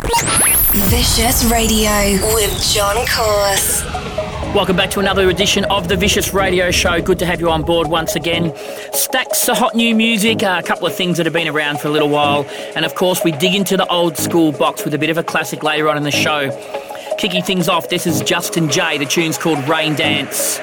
Vicious Radio with John Course. Welcome back to another edition of the Vicious Radio Show. Good to have you on board once again. Stacks of hot new music, a couple of things that have been around for a little while, and of course we dig into the old school box with a bit of a classic later on in the show. Kicking things off, this is Justin Jay. The tune's called Rain Dance.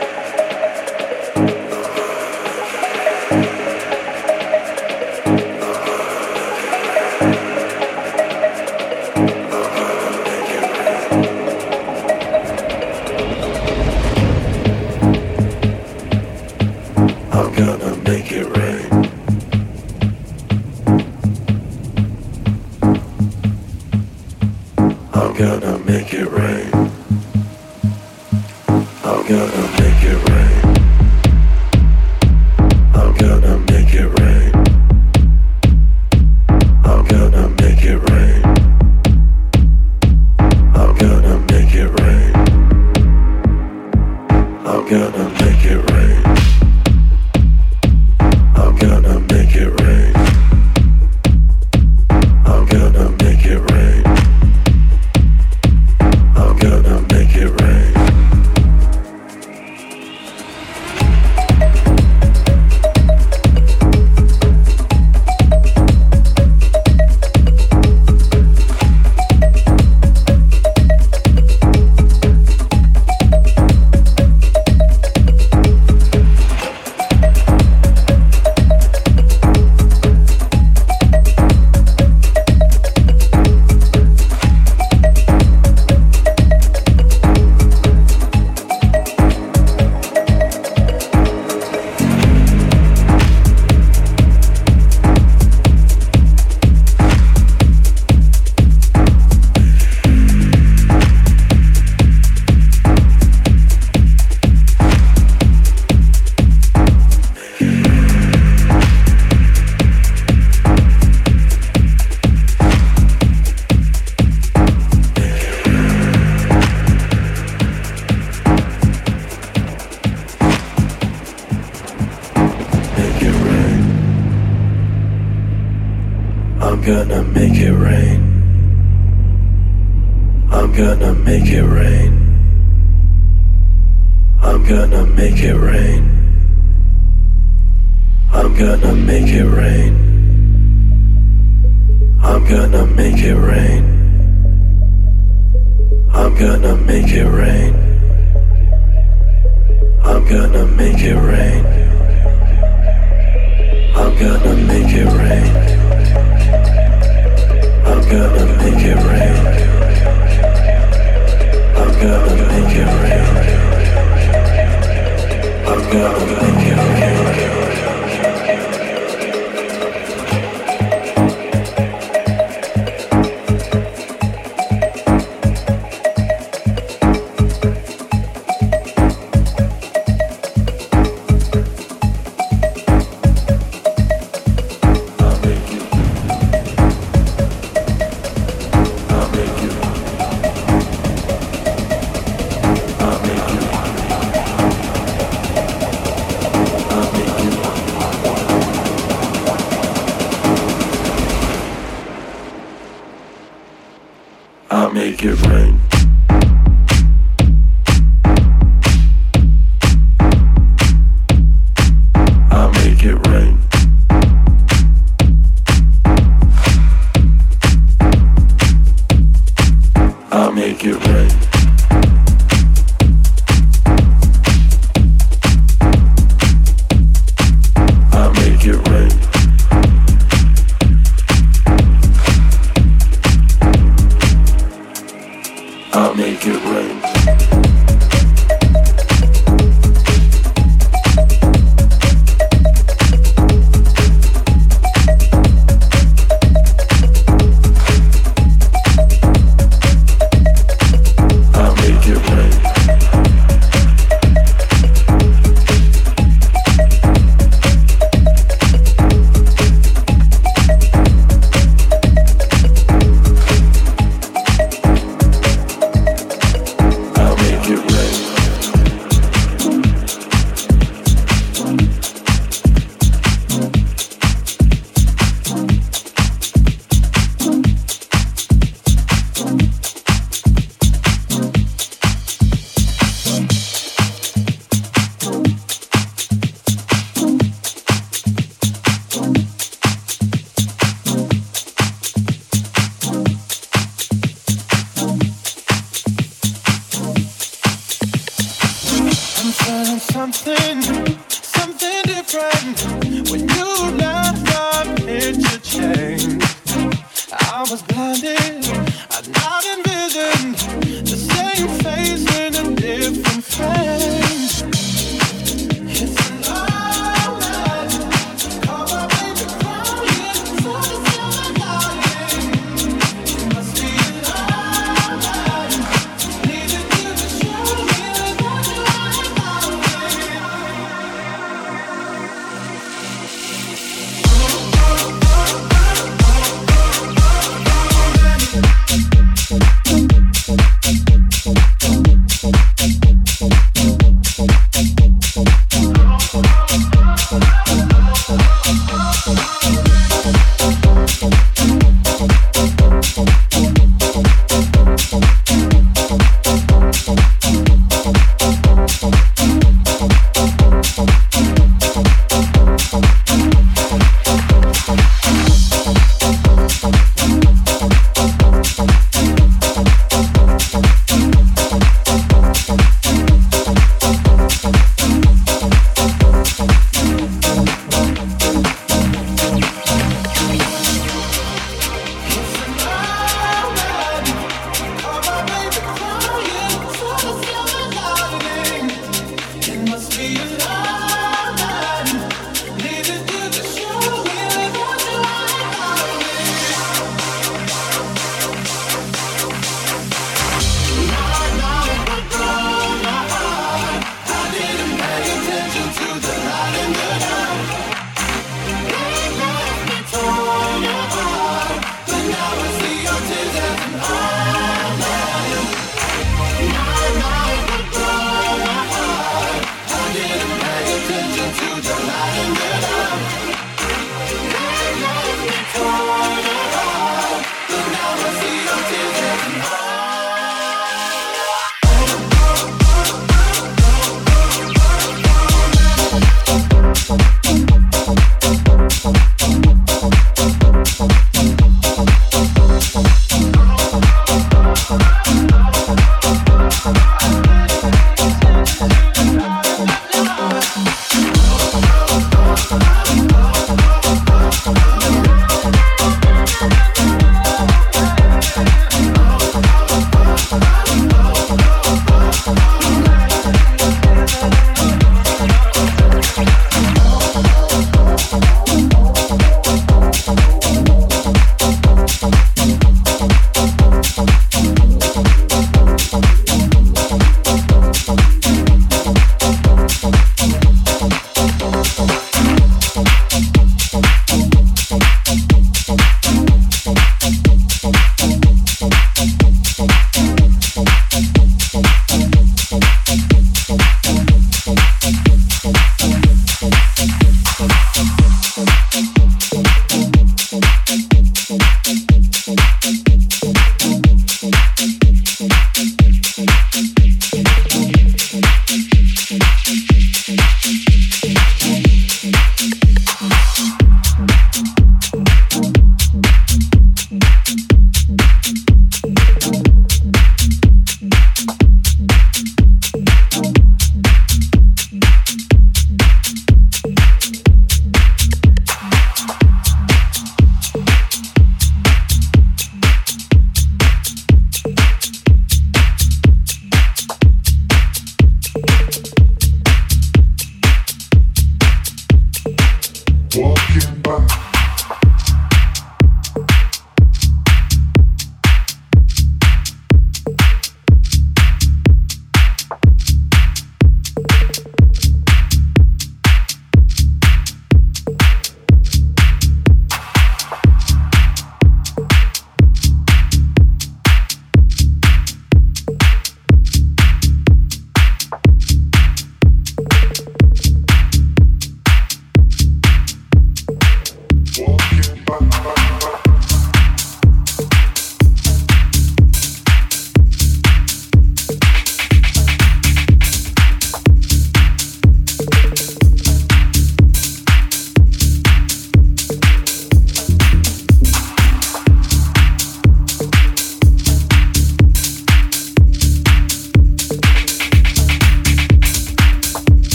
something different. When you left, the picture changed. I was blinded, I'd not envisioned the same face in a different frame. It's a long night, call my baby crying, so it's still lying. It must be a long night, needed you to show me that you are about me.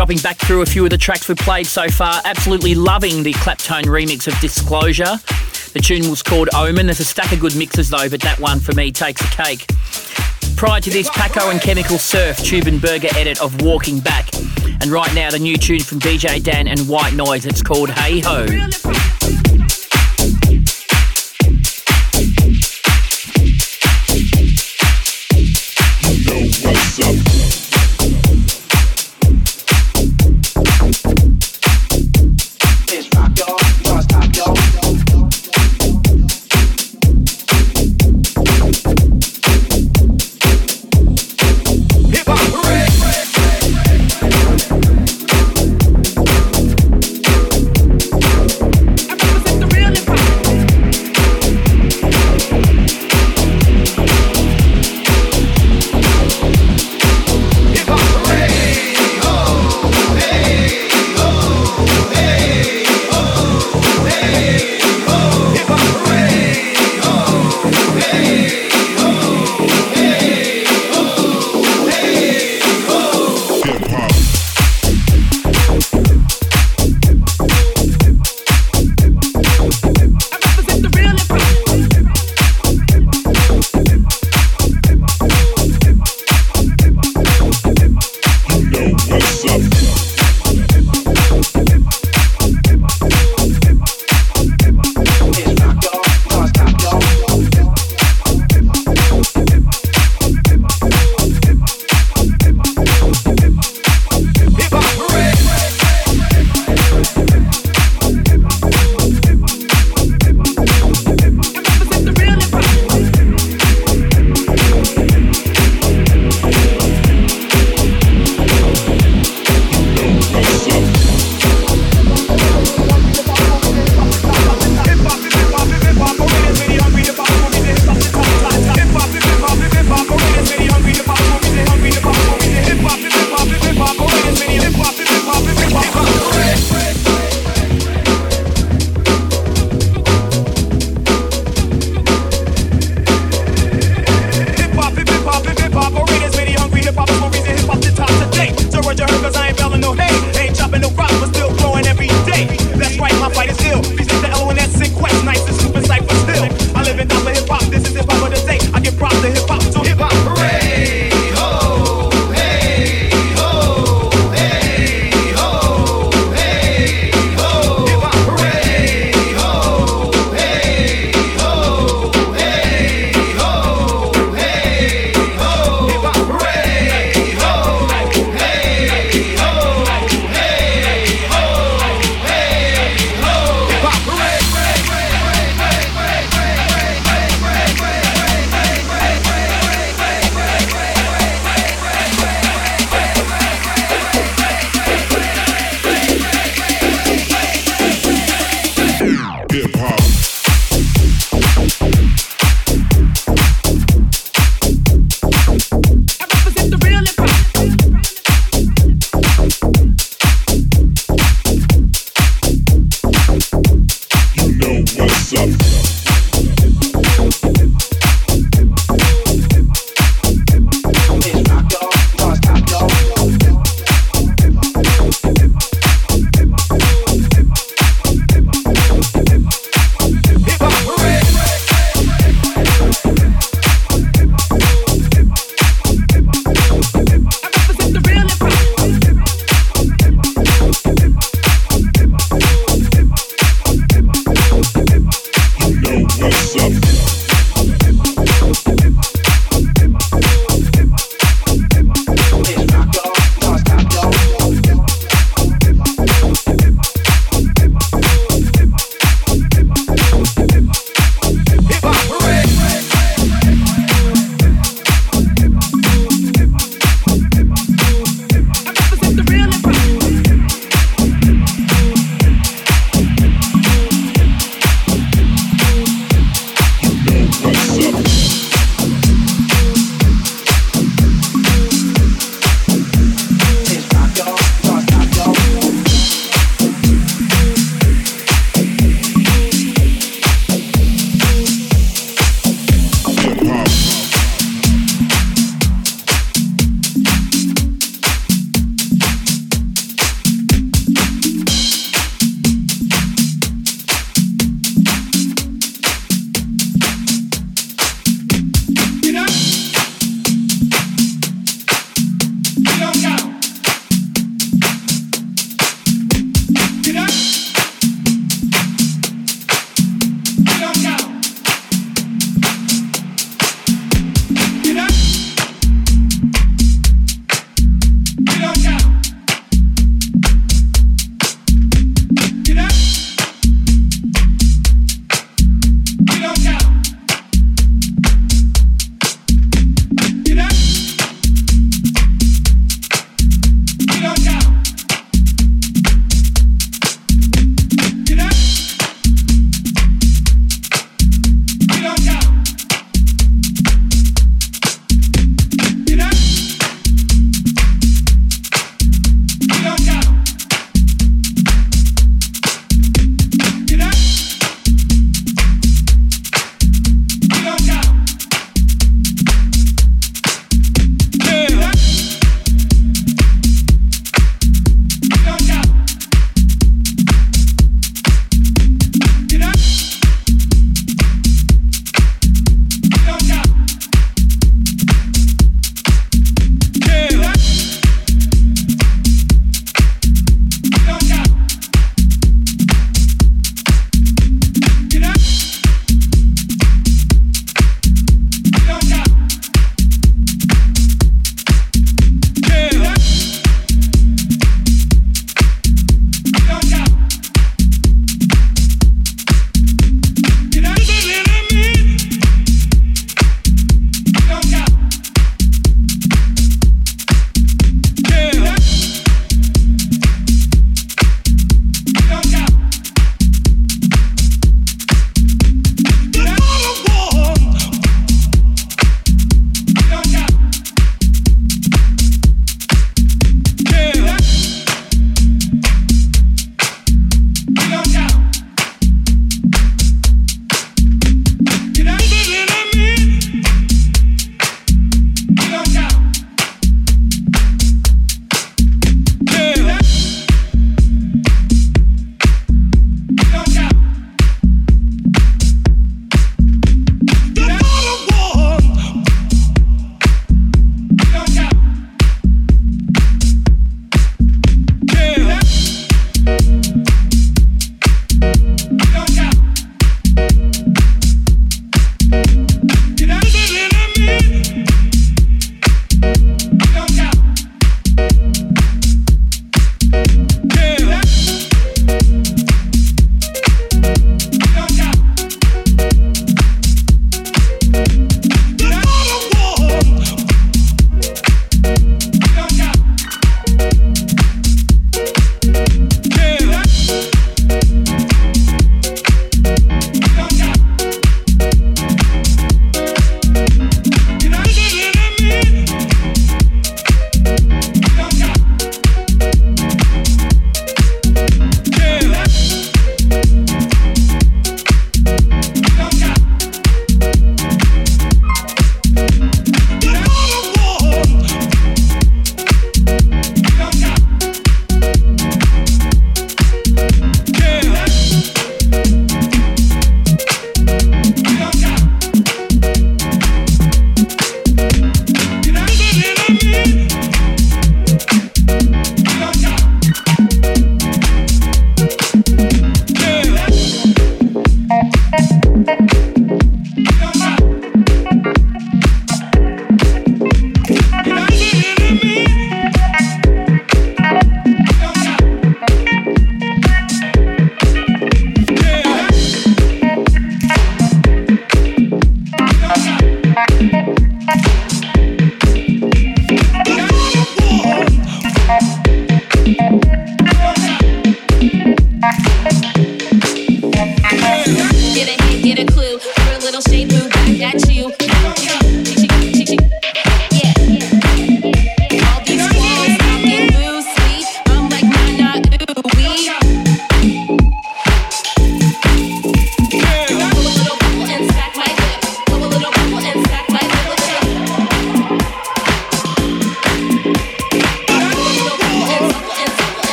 Dropping back through a few of the tracks we've played so far, absolutely loving the Claptone remix of Disclosure. The tune was called Omen. There's a stack of good mixes though, but that one for me takes the cake. Prior to this, Paco and Chemical Surf, Tube and Burger edit of Walking Back. And right now, the new tune from DJ Dan and White Noise. It's called Hey Ho. What's up?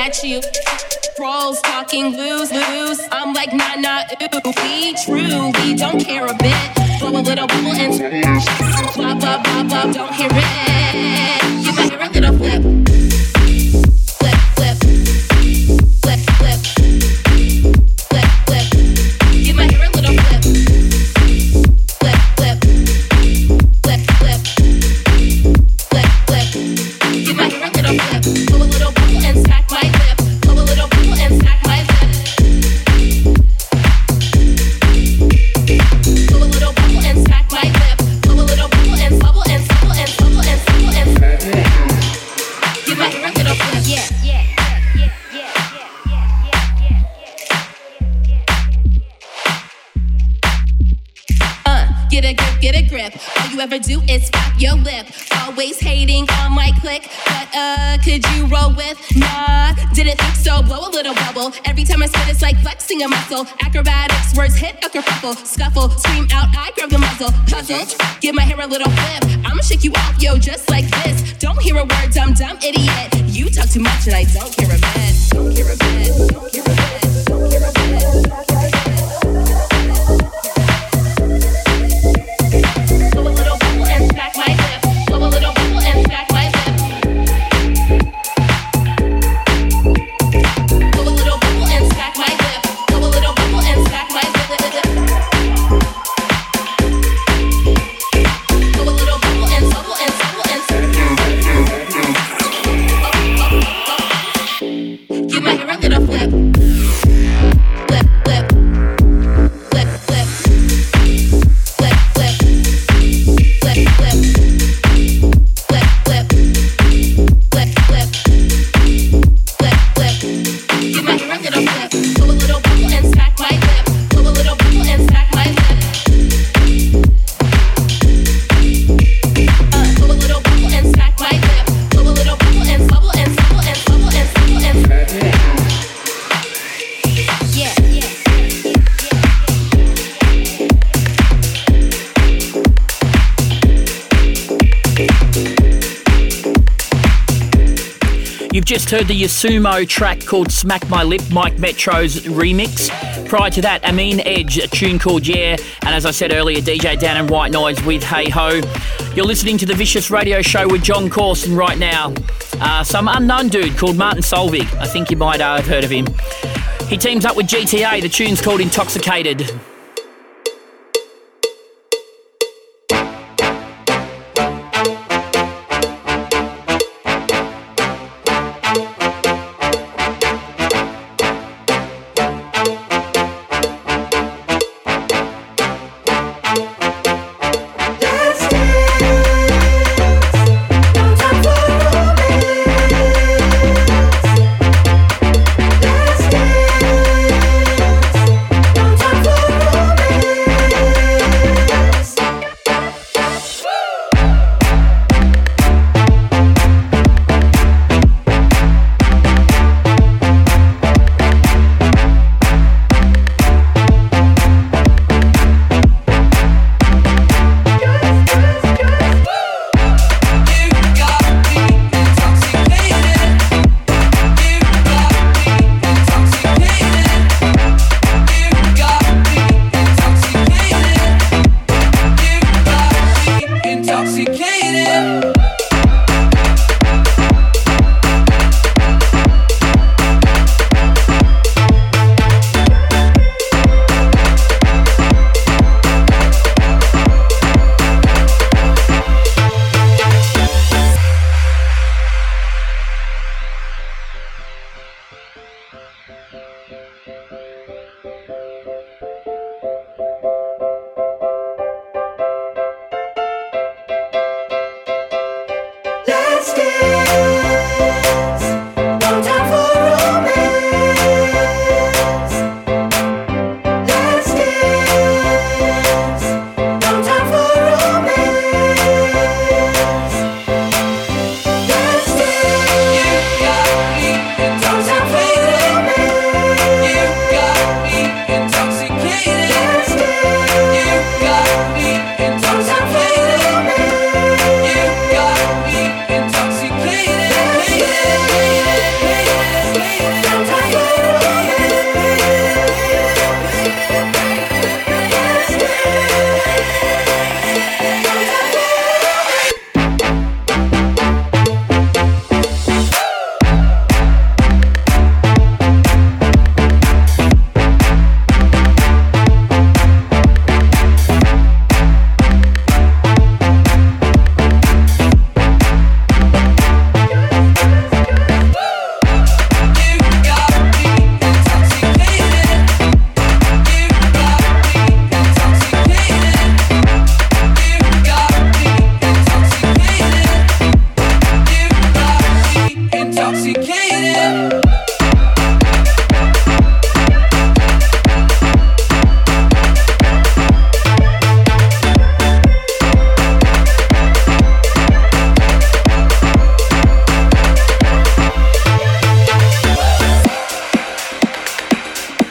at you. Trolls talking lose. I'm like, nah, ooh. Be true, we don't care a bit. Blow a little bubble and blah, blah, blah, blah, don't hear it. You might hear a little flip. Flip, flip. Flip, flip. Flip, flip. You might hear a little flip. Flip, flip. Flip, flip. Flip, flip. You might hear a little flip. Blow a little bubble and smack my lip. Blow a little bubble and smack my lip. Blow a little bubble and smack my lip. Blow a little bubble and bubble and bubble and bubble and bubble and. You might hear a little flip. Yeah. Get a grip. All you ever do is flap your lip. Always hating on my click, but could you roll with? Nah, didn't think so. Blow a little bubble. Every time I spit, it's like flexing a muscle. Acrobatics, words hit a kerfuffle. Scuffle, scream out, I grab the muzzle. Puzzled, give my hair a little flip. I'ma shake you off, yo, just like this. Don't hear a word, dumb idiot. You talk too much and I don't care a bit. Don't care a bit. Don't care a bit. Don't care a bit. Just heard the Yasumo track called Smack My Lip, Mike Metro's remix. Prior to that, Amin Edge, a tune called Yeah, and as I said earlier, DJ Dan and White Noise with Hey Ho. You're listening to The Vicious Radio Show with John Corson right now. Some unknown dude called Martin Solveig. I think you might have heard of him. He teams up with GTA, the tune's called Intoxicated. Don't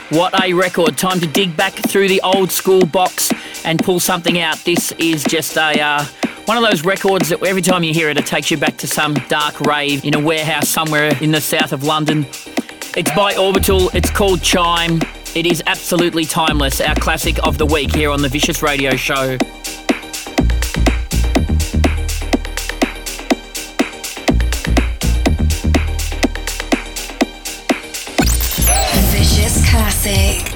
What a record. Time to dig back through the old school box and pull something out. This is just one of those records that every time you hear it, it takes you back to some dark rave in a warehouse somewhere in the south of London. It's by Orbital. It's called Chime. It is absolutely timeless. Our classic of the week here on the Vicious Radio Show. Vicious Classic.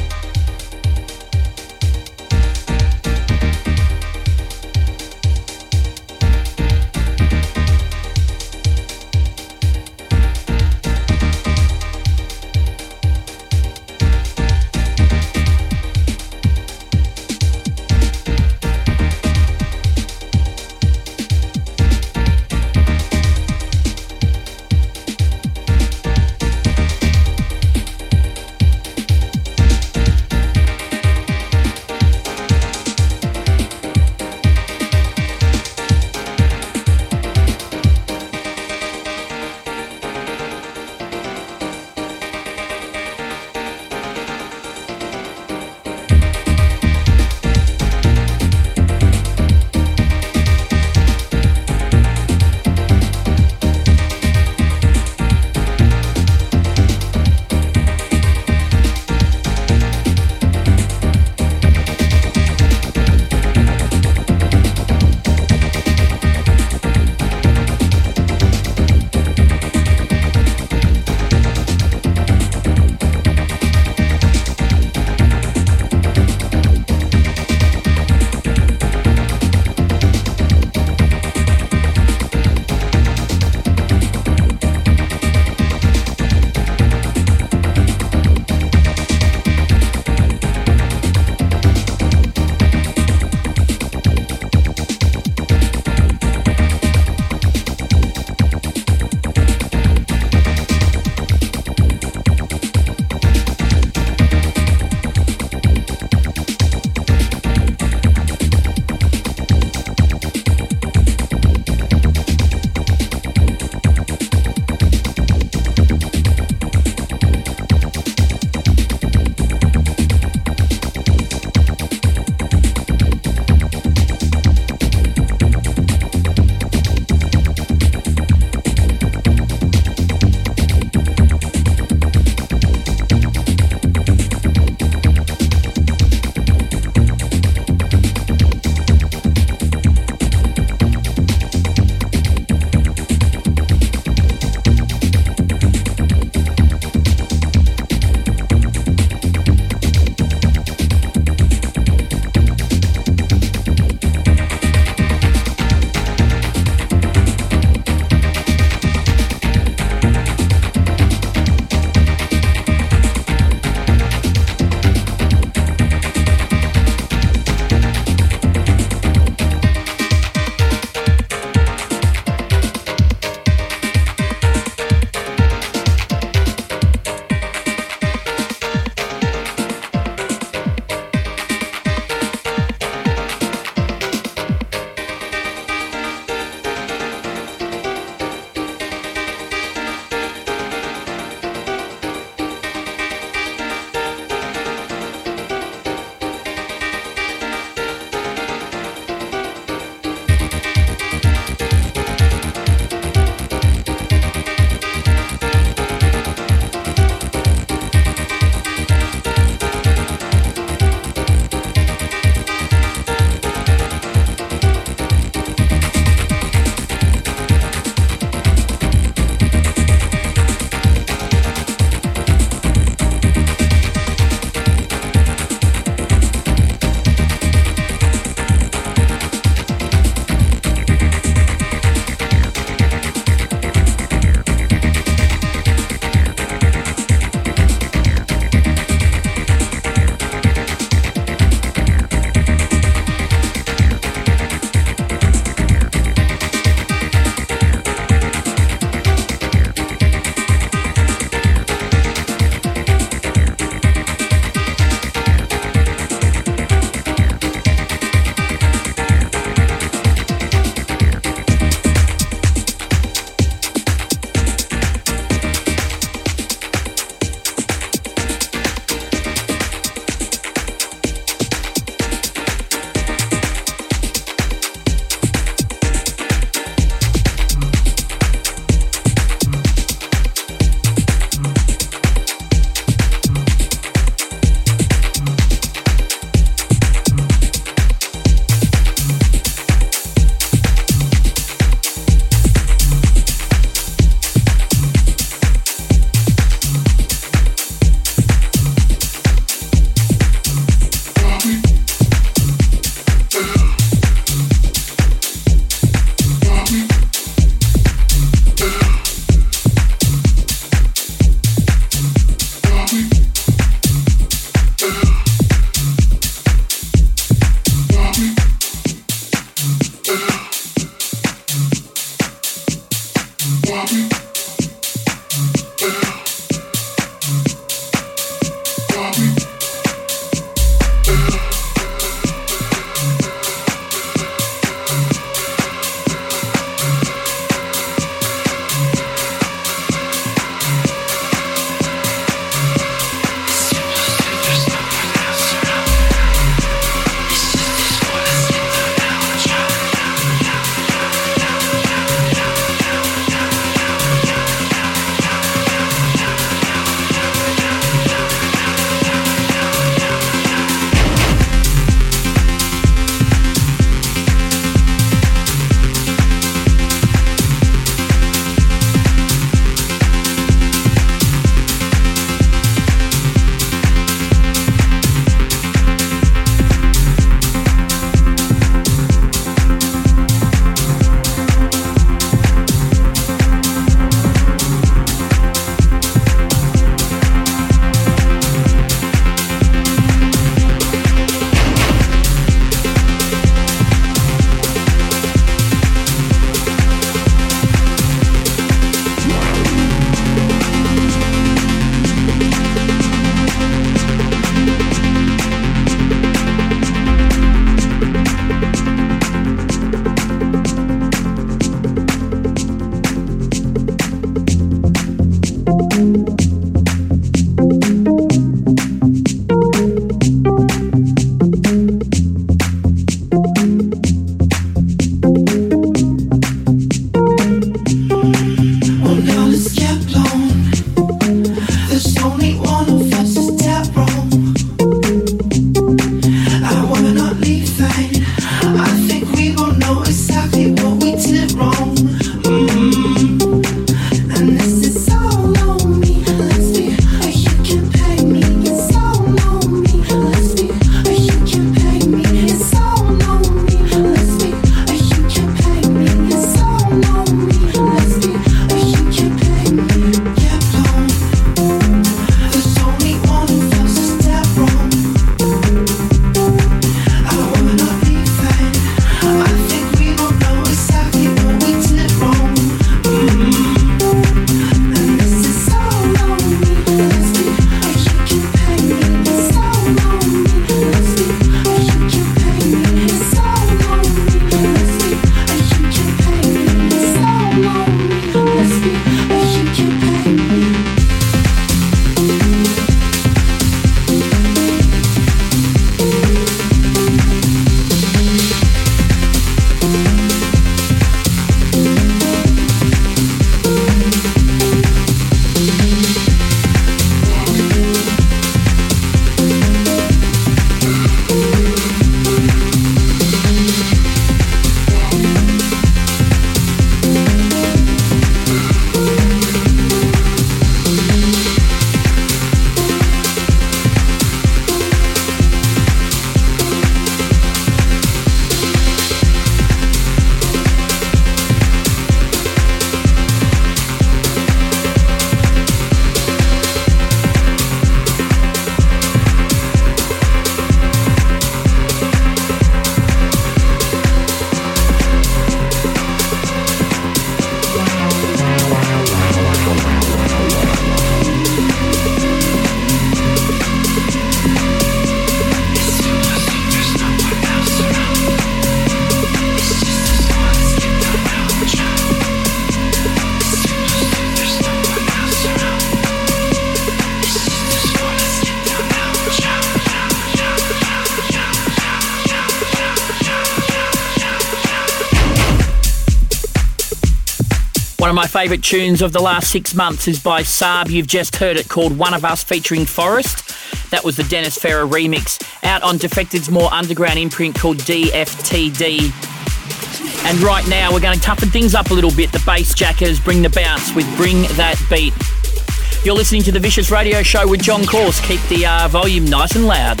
One of my favourite tunes of the last 6 months is by Saab. You've just heard it, called One of Us featuring Forest. That was the Dennis Ferrer remix, out on Defected's more underground imprint called DFTD. And right now we're going to toughen things up a little bit. The Bass Jackers bring the bounce with Bring That Beat. You're listening to The Vicious Radio Show with John Course. Keep the volume nice and loud.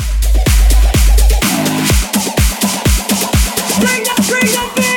Bring that beat.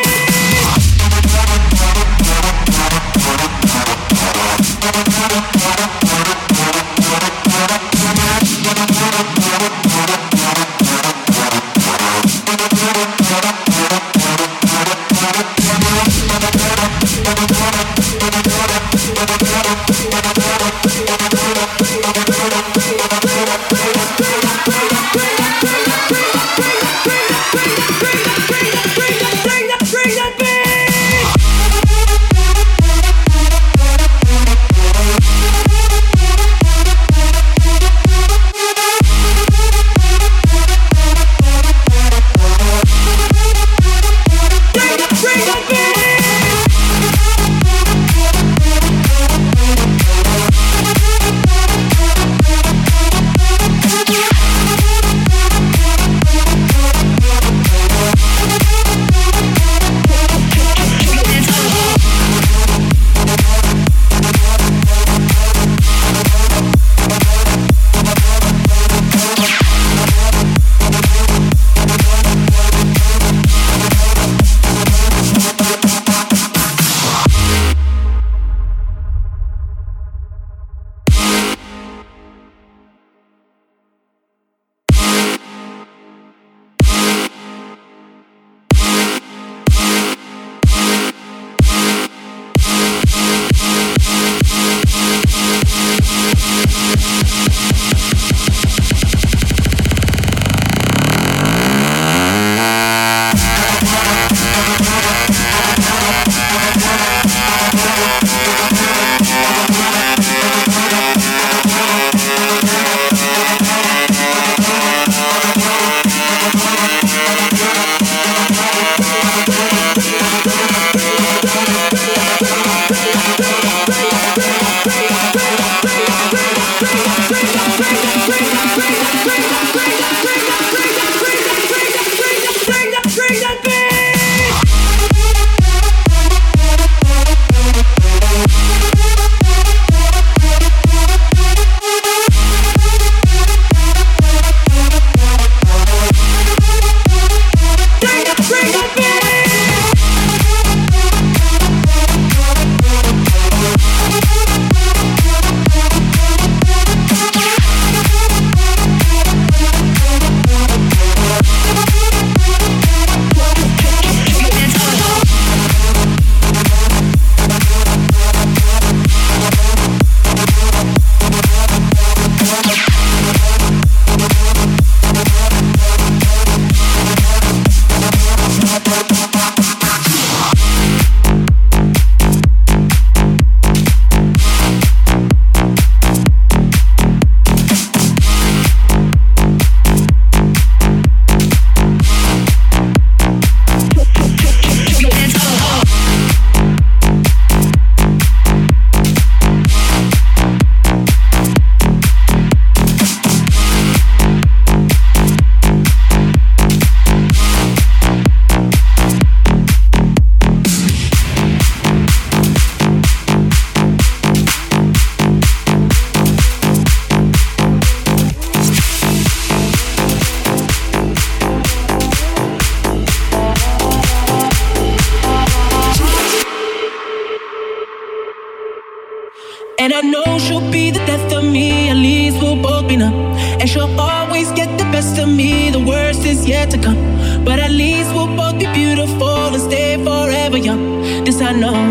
And I know she'll be the death of me, at least we'll both be numb. And she'll always get the best of me, the worst is yet to come. But at least we'll both be beautiful and stay forever young. This I know,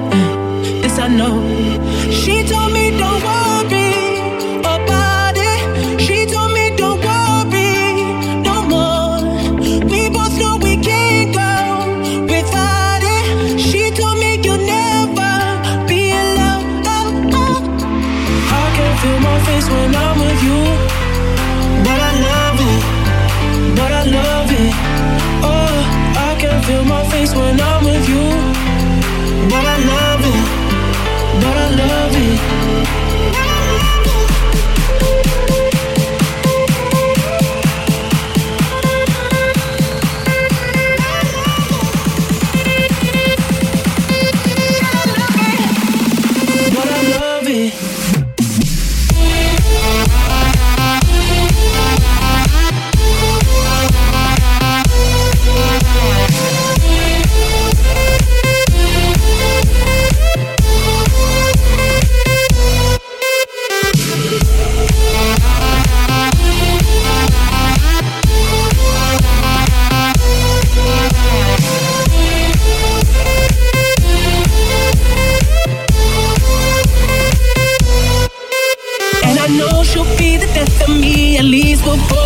this I know. She told me don't worry about it. She told me don't worry no more. We both know we can't go without it. She told me you'll never be alone. I can feel my face when I'm with you, but I love it, but I love it. Oh, I can feel my face when I'm with you, but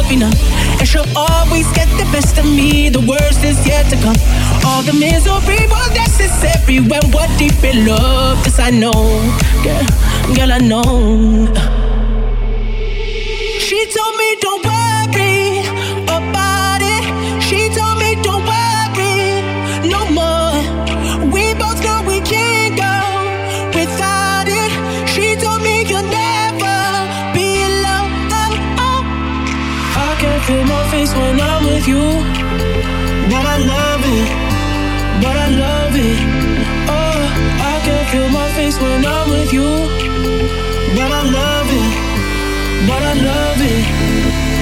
both be numb. And she'll always get the best of me. The worst is yet to come. All the misery was necessary when we're deep in love. This I know, girl, I know. She told me don't worry about it. She told me don't worry no more. We both know we can't go without it. She told me you'll never be alone. I can feel my face when I'm with you, but I love it, but I love it. Oh, I can feel my face when I'm with you, but I love it, but I love it.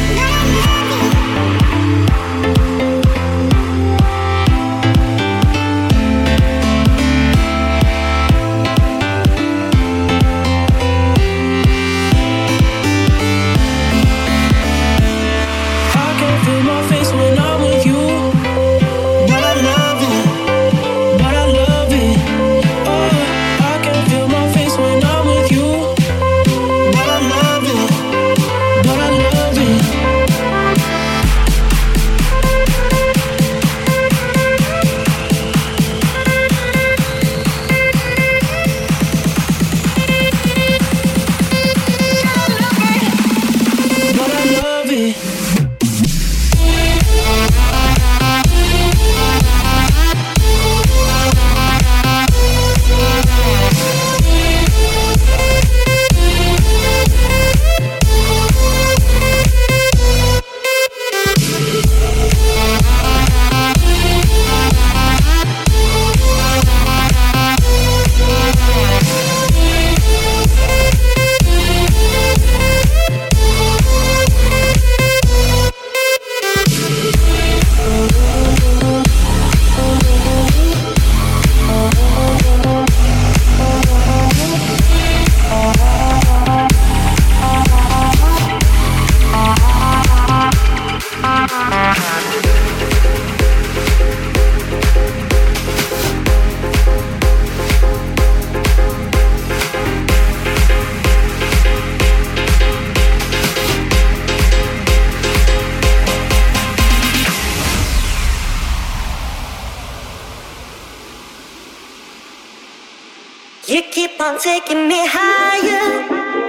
You keep on taking me higher,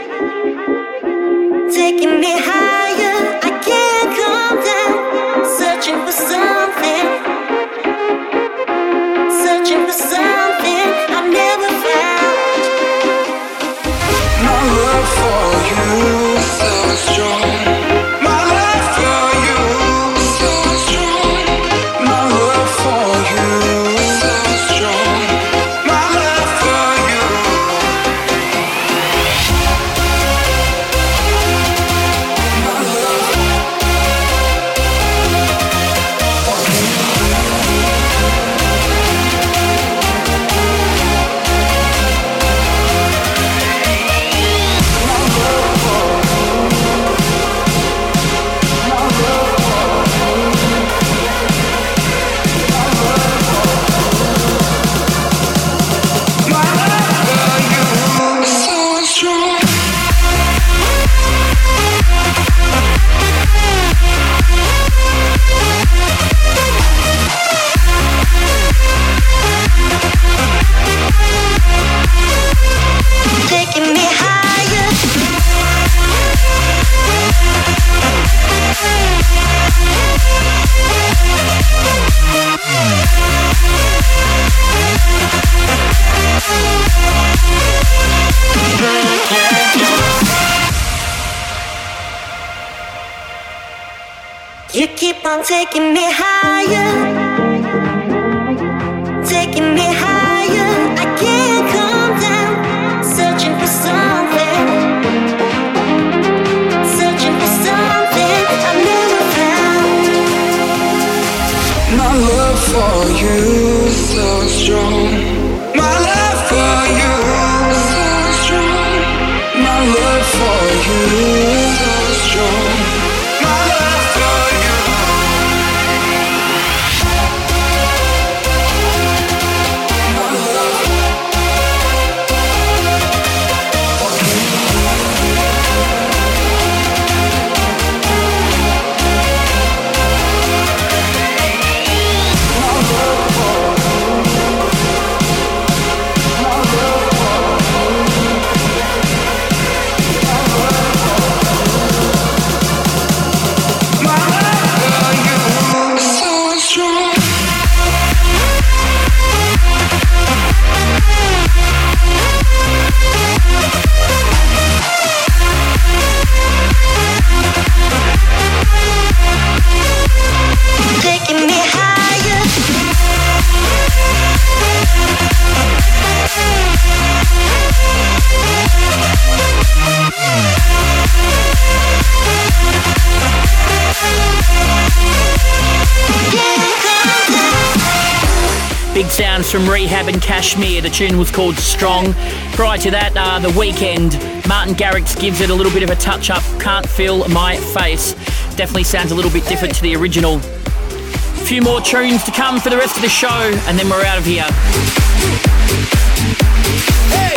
taking me higher. I can't calm down, searching for something, searching for something I've never found. My love for you so strong. My love for you so strong. My love for you so strong. My love for you. My love. Taking me higher. You keep on taking me higher, taking me higher. I can't calm down, searching for something, searching for something I've never found. My love for you so strong. My love for you so strong. My love for you so strong. My love for you. My love. sounds from Rehab and Kashmir. The tune was called Strong. Prior to that, The Weeknd, Martin Garrix gives it a little bit of a touch-up. Can't Feel My Face. Definitely sounds a little bit different to the original. A few more tunes to come for the rest of the show, and then we're out of here. Hey!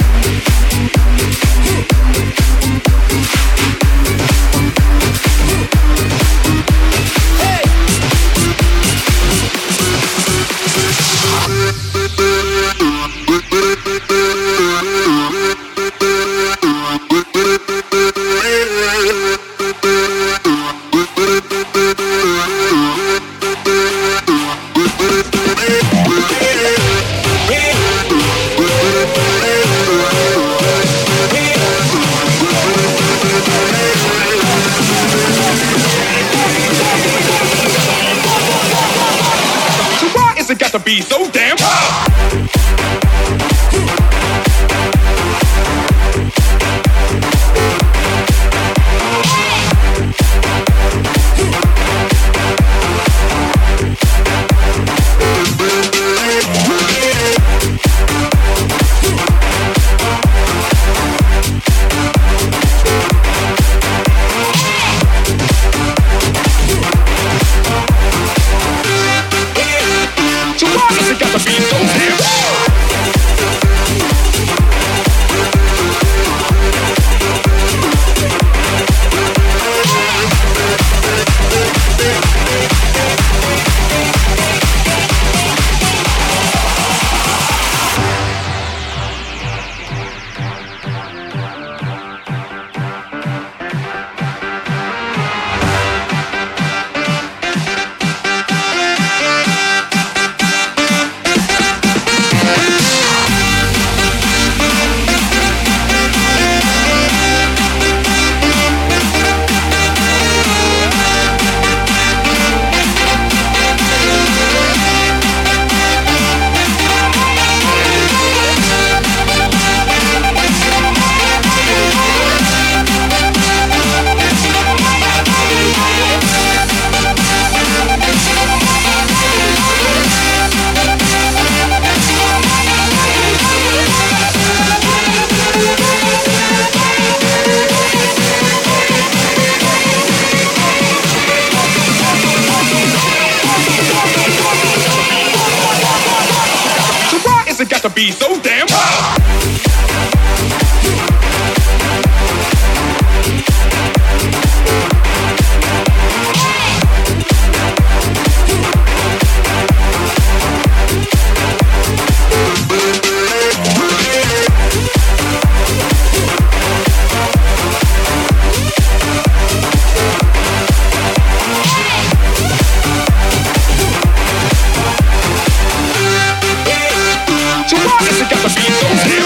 To be so damn to be so damn got to be so damn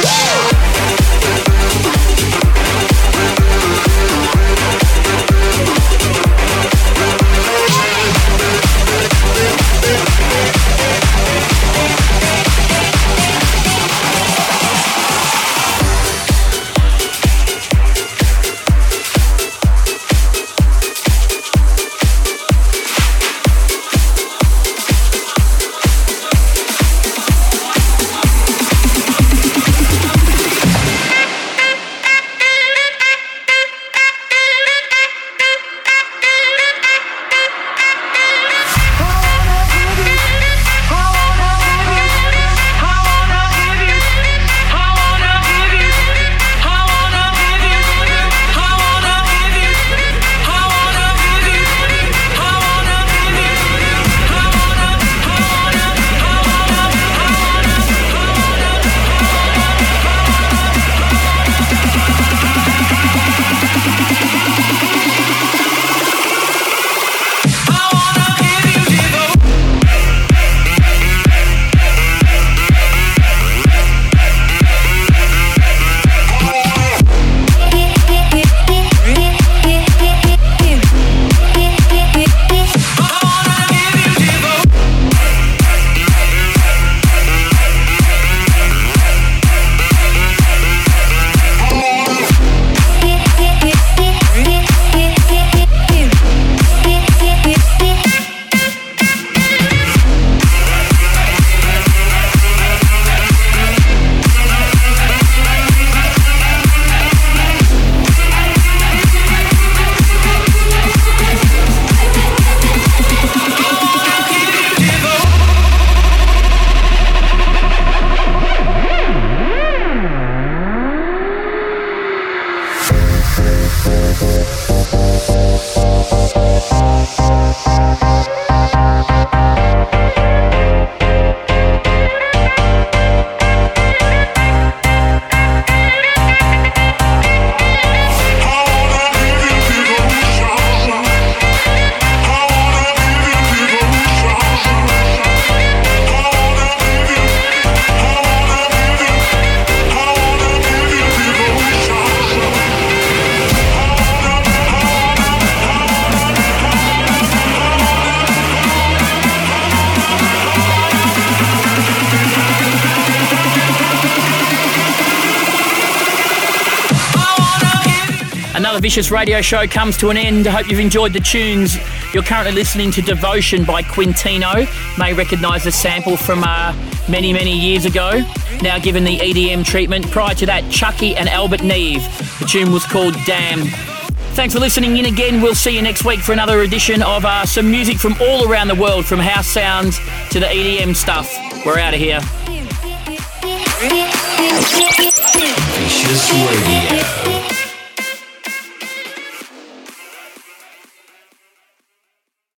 Another Vicious Radio Show comes to an end. I hope you've enjoyed the tunes. You're currently listening to Devotion by Quintino. May recognise the sample from many, many years ago, now given the EDM treatment. Prior to that, Chucky and Albert Neve. The tune was called Damn. Thanks for listening in again. We'll see you next week for another edition of some music from all around the world, from house sounds to the EDM stuff. We're out of here. Vicious Radio.